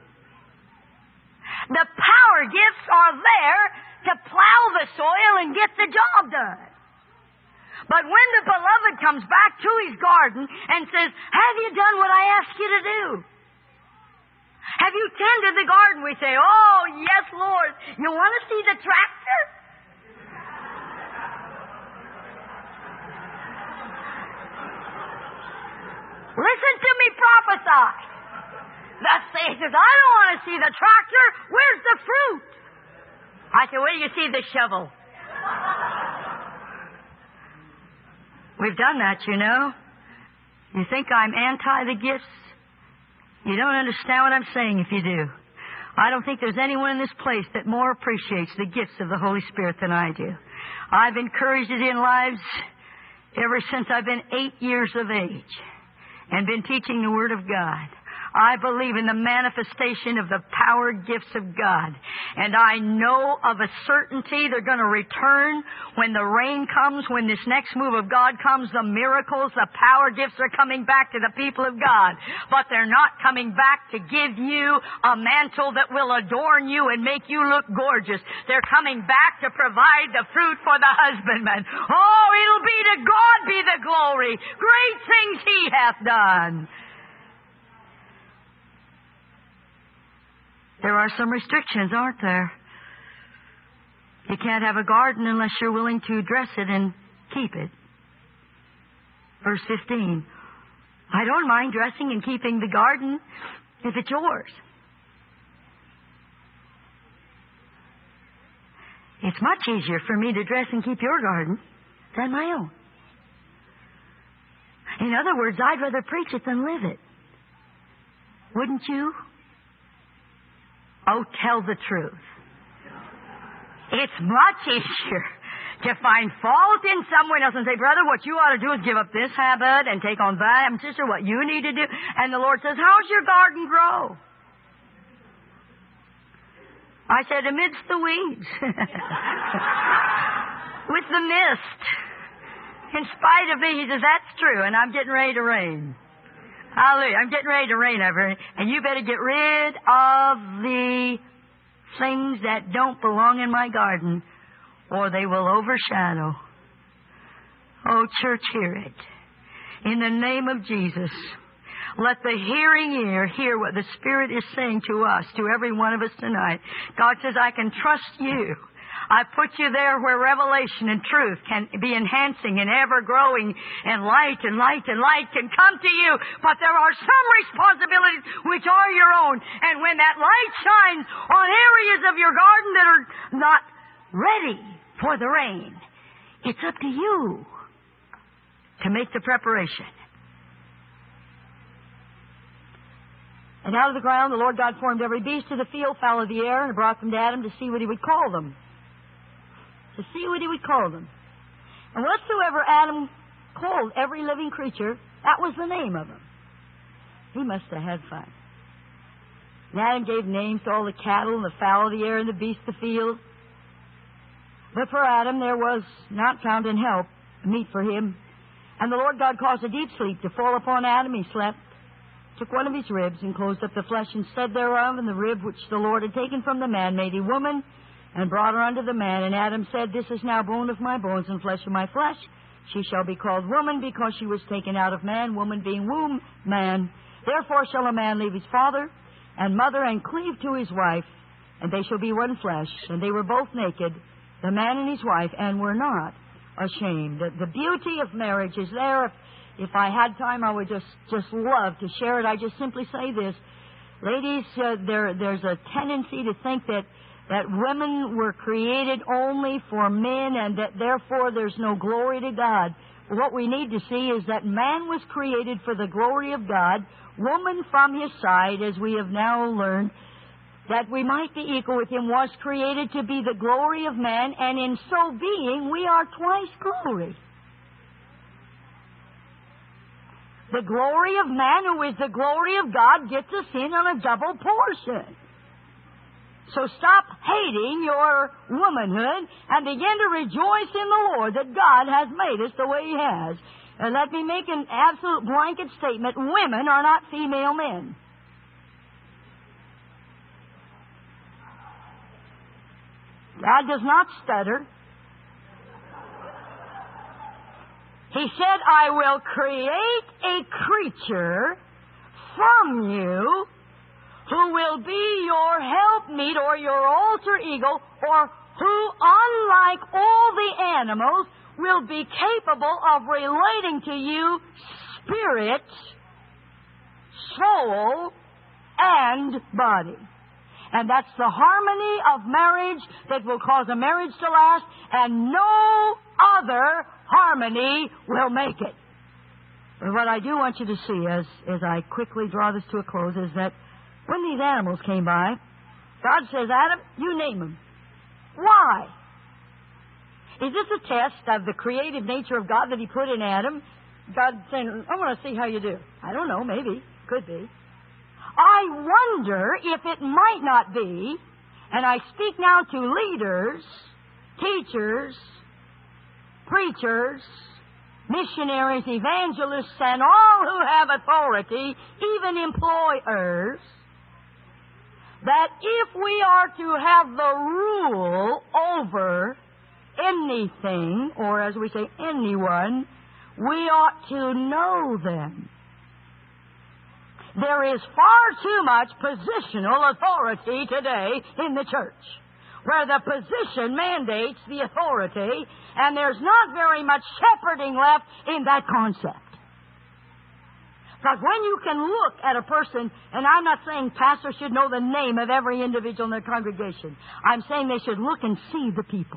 The power gifts are there to plow the soil and get the job done. But when the beloved comes back to his garden and says, have you done what I asked you to do? Have you tended the garden? We say, oh, yes, Lord. You want to see the tractor? Listen to me prophesy. Thus says, I don't want to see the tractor. Where's the fruit? I said, where do you see the shovel? We've done that, you know. You think I'm anti the gifts? You don't understand what I'm saying if you do. I don't think there's anyone in this place that more appreciates the gifts of the Holy Spirit than I do. I've encouraged it in lives ever since I've been eight years of age and been teaching the Word of God. I believe in the manifestation of the power gifts of God. And I know of a certainty they're going to return when the rain comes, when this next move of God comes, the miracles, the power gifts are coming back to the people of God. But they're not coming back to give you a mantle that will adorn you and make you look gorgeous. They're coming back to provide the fruit for the husbandman. Oh, it'll be to God be the glory. Great things He hath done. There are some restrictions, aren't there? You can't have a garden unless you're willing to dress it and keep it. Verse fifteen. I don't mind dressing and keeping the garden if it's yours. It's much easier for me to dress and keep your garden than my own. In other words, I'd rather preach it than live it. Wouldn't you? Oh, tell the truth. It's much easier to find fault in someone else and say, brother, what you ought to do is give up this habit and take on that. And sister, what you need to do. And the Lord says, how's your garden grow? I said, amidst the weeds. With the mist. In spite of me, he says, that's true. And I'm getting ready to rain. Hallelujah. I'm getting ready to reign over it. And you better get rid of the things that don't belong in my garden, or they will overshadow. Oh, church, hear it. In the name of Jesus, let the hearing ear hear what the Spirit is saying to us, to every one of us tonight. God says, I can trust you. I put you there where revelation and truth can be enhancing and ever growing, and light and light and light can come to you. But there are some responsibilities which are your own. And when that light shines on areas of your garden that are not ready for the rain, it's up to you to make the preparation. And out of the ground the Lord God formed every beast of the field, fowl of the air, and brought them to Adam to see what he would call them. To see what he would call them. And whatsoever Adam called every living creature, that was the name of them. He must have had fun. And Adam gave names to all the cattle and the fowl of the air and the beasts of the field. But for Adam there was not found in help meat for him. And the Lord God caused a deep sleep to fall upon Adam. He slept, took one of his ribs, and closed up the flesh instead thereof, and the rib which the Lord had taken from the man made a woman, and brought her unto the man. And Adam said, this is now bone of my bones and flesh of my flesh. She shall be called woman, because she was taken out of man, woman being womb man. Therefore shall a man leave his father and mother, and cleave to his wife, and they shall be one flesh. And they were both naked, the man and his wife, and were not ashamed. The, the beauty of marriage is there. If, if I had time, I would just, just love to share it. I just simply say this. Ladies, uh, there, there's a tendency to think that that women were created only for men, and that therefore there's no glory to God. what we need to see is that man was created for the glory of God, woman from his side, as we have now learned, that we might be equal with him, was created to be the glory of man, and in so being, we are twice glory. The glory of man, who is the glory of God, gets us in on a double portion. So stop hating your womanhood and begin to rejoice in the Lord that God has made us the way He has. And let me make an absolute blanket statement. Women are not female men. God does not stutter. He said, I will create a creature from you who will be your helpmeet or your alter ego, or who, unlike all the animals, will be capable of relating to you spirit, soul, and body. And that's the harmony of marriage that will cause a marriage to last, and no other harmony will make it. But what I do want you to see as, as I quickly draw this to a close is that when these animals came by, God says, Adam, you name them. Why? Is this a test of the creative nature of God that He put in Adam? God saying, I want to see how you do. I don't know, maybe. Could be. I wonder if it might not be, and I speak now to leaders, teachers, preachers, missionaries, evangelists, and all who have authority, even employers, that if we are to have the rule over anything, or as we say, anyone, we ought to know them. There is far too much positional authority today in the church, where the position mandates the authority, and there's not very much shepherding left in that concept. Because when you can look at a person, and I'm not saying pastors should know the name of every individual in their congregation. I'm saying they should look and see the people.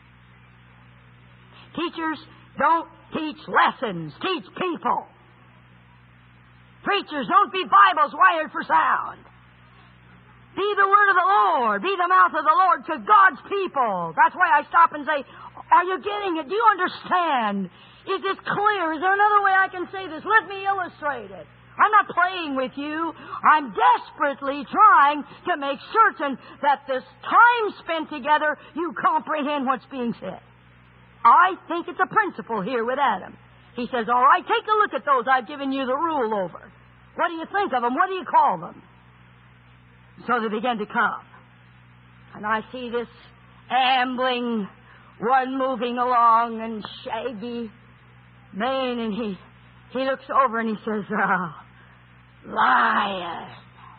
Teachers don't teach lessons, teach people. Preachers, don't be Bibles wired for sound. Be the word of the Lord. Be the mouth of the Lord to God's people. That's why I stop and say, are you getting it? Do you understand? Is this clear? Is there another way I can say this? Let me illustrate it. I'm not playing with you. I'm desperately trying to make certain that this time spent together, you comprehend what's being said. I think it's a principle here with Adam. He says, all right, take a look at those I've given you the rule over. What do you think of them? What do you call them? So they began to come. And I see this ambling one moving along and shaggy mane, and he, he looks over and he says, oh, lion.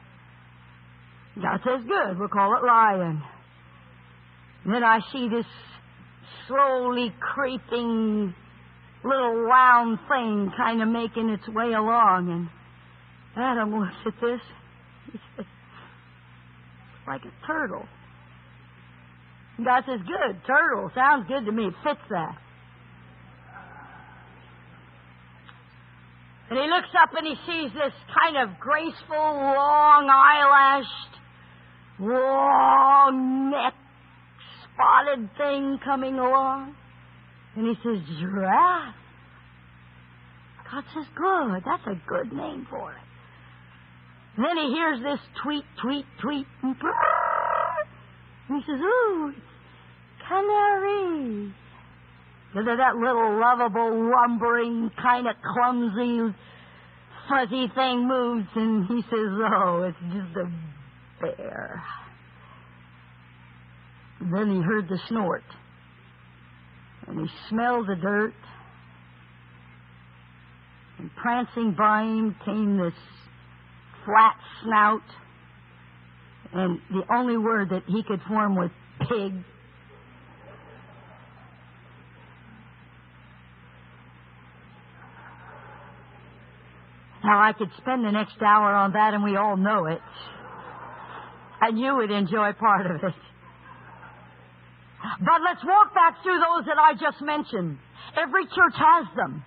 God says, good, we'll call it lion. And then I see this slowly creeping little round thing kind of making its way along, and Adam looks at this. He says, it's like a turtle. And God says, good, turtle. Sounds good to me. It fits that. And he looks up and he sees this kind of graceful, long eyelashed, long neck, spotted thing coming along. And he says, giraffe. God says, good. That's a good name for it. And then he hears this tweet, tweet, tweet. And he says, ooh, canary. And then that little lovable, lumbering, kind of clumsy, fuzzy thing moves, and he says, oh, it's just a bear. And then he heard the snort. And he smelled the dirt. And prancing by him came this flat snout. And the only word that he could form was pig. Now, I could spend the next hour on that, and we all know it. And you would enjoy part of it. But let's walk back through those that I just mentioned. Every church has them.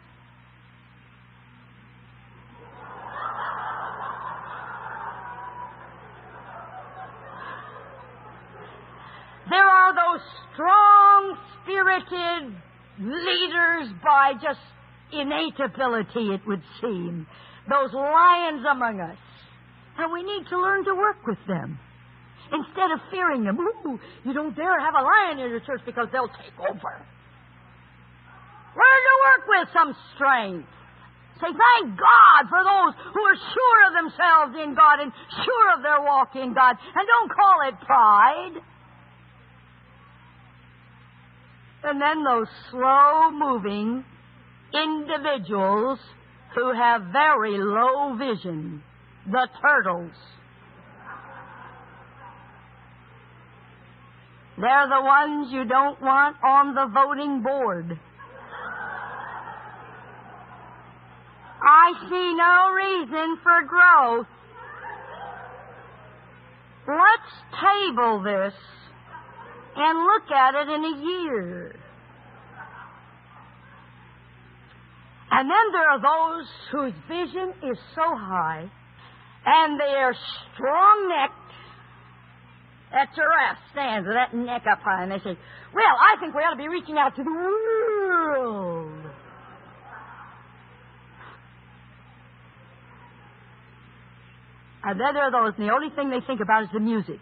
There are those strong-spirited leaders by just innate ability, it would seem. Those lions among us. And we need to learn to work with them. Instead of fearing them. Ooh, you don't dare have a lion in your church because they'll take over. Learn to work with some strength. Say, thank God for those who are sure of themselves in God and sure of their walk in God. And don't call it pride. And then those slow-moving individuals who have very low vision. The turtles. They're the ones you don't want on the voting board. I see no reason for growth. Let's table this and look at it in a year. And then there are those whose vision is so high and they are strong-necked. That giraffe stands with that neck up high and they say, well, I think we ought to be reaching out to the world. And then there are those, and the only thing they think about is the music.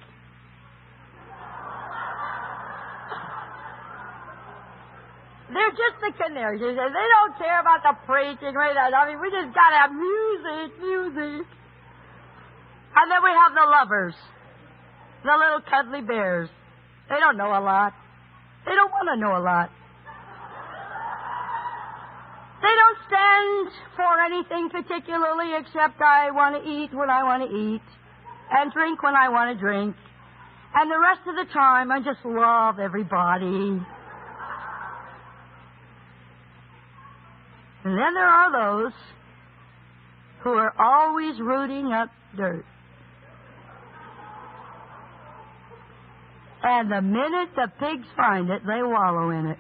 They're just the canaries. They don't care about the preaching. I mean, we just got to have music, music. And then we have the lovers, the little cuddly bears. They don't know a lot. They don't want to know a lot. They don't stand for anything particularly except I want to eat when I want to eat and drink when I want to drink. And the rest of the time, I just love everybody. And then there are those who are always rooting up dirt. And the minute the pigs find it, they wallow in it.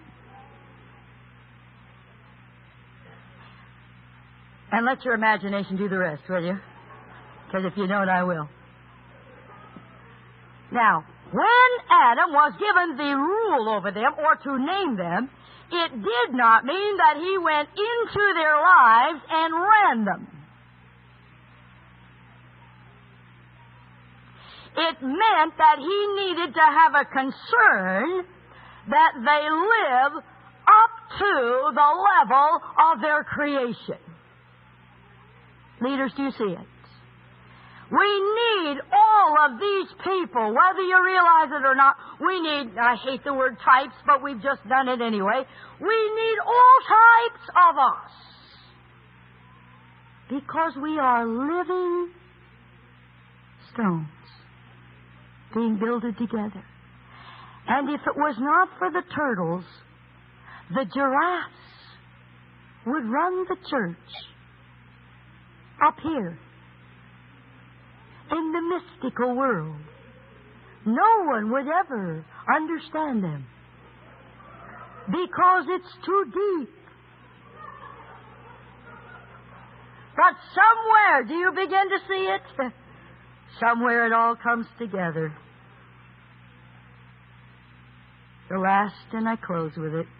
And let your imagination do the rest, will you? Because if you don't, I will. Now, when Adam was given the rule over them, or to name them, it did not mean that he went into their lives and ran them. It meant that he needed to have a concern that they live up to the level of their creation. Leaders, do you see it? We need all of these people, whether you realize it or not. We need, I hate the word types, but we've just done it anyway. We need all types of us. Because we are living stones being builded together. And if it was not for the turtles, the giraffes would run the church up here in the mystical world. No one would ever understand them because it's too deep. But somewhere, do you begin to see it? Somewhere it all comes together. The last, and I close with it.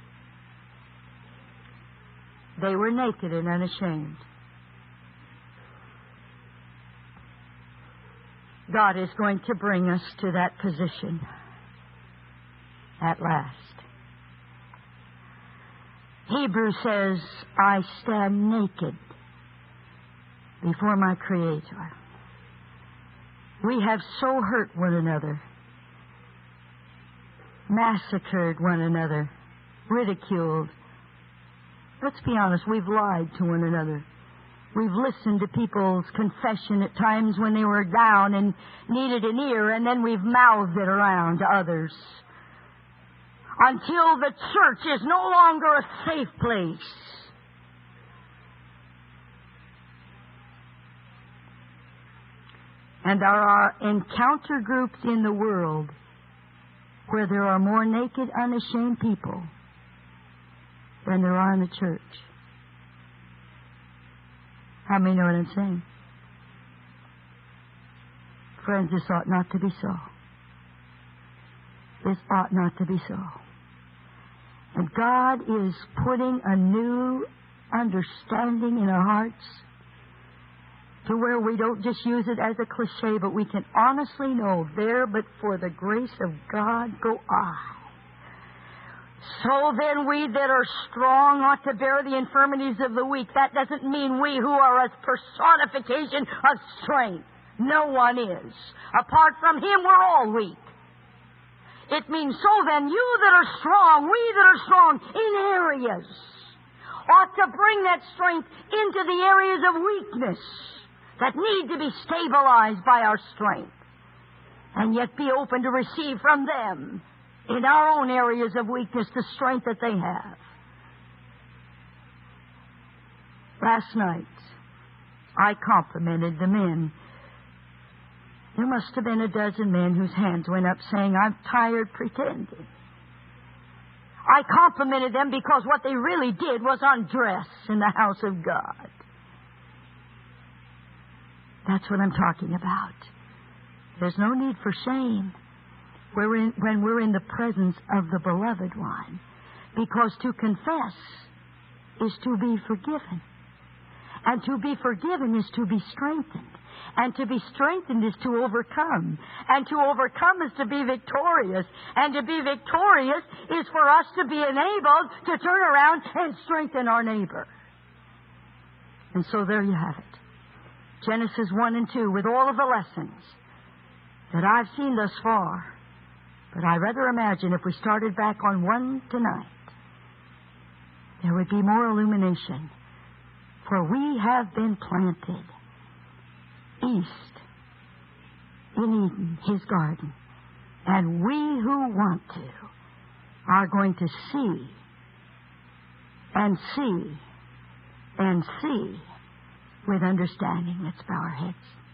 They were naked and unashamed. God is going to bring us to that position at last. Hebrews says, I stand naked before my Creator. We have so hurt one another, massacred one another, ridiculed. Let's be honest, we've lied to one another. We've listened to people's confession at times when they were down and needed an ear, and then we've mouthed it around to others until the church is no longer a safe place. And there are encounter groups in the world where there are more naked, unashamed people than there are in the church. How many know what I'm saying? Friends, this ought not to be so. This ought not to be so. And God is putting a new understanding in our hearts to where we don't just use it as a cliche, but we can honestly know, there but for the grace of God go I. So then we that are strong ought to bear the infirmities of the weak. That doesn't mean we who are a personification of strength. No one is. Apart from Him, we're all weak. It means, so then, you that are strong, we that are strong in areas, ought to bring that strength into the areas of weakness that need to be stabilized by our strength, and yet be open to receive from them, in our own areas of weakness, the strength that they have. Last night, I complimented the men. There must have been a dozen men whose hands went up saying, I'm tired pretending. I complimented them because what they really did was undress in the house of God. That's what I'm talking about. There's no need for shame we're in, when we're in the presence of the Beloved One. Because to confess is to be forgiven. And to be forgiven is to be strengthened. And to be strengthened is to overcome. And to overcome is to be victorious. And to be victorious is for us to be enabled to turn around and strengthen our neighbor. And so there you have it. Genesis one and two, with all of the lessons that I've seen thus far. But I rather imagine if we started back on one tonight, there would be more illumination. For we have been planted east in Eden, His garden. And we who want to are going to see and see and see with understanding. Let's bow our heads.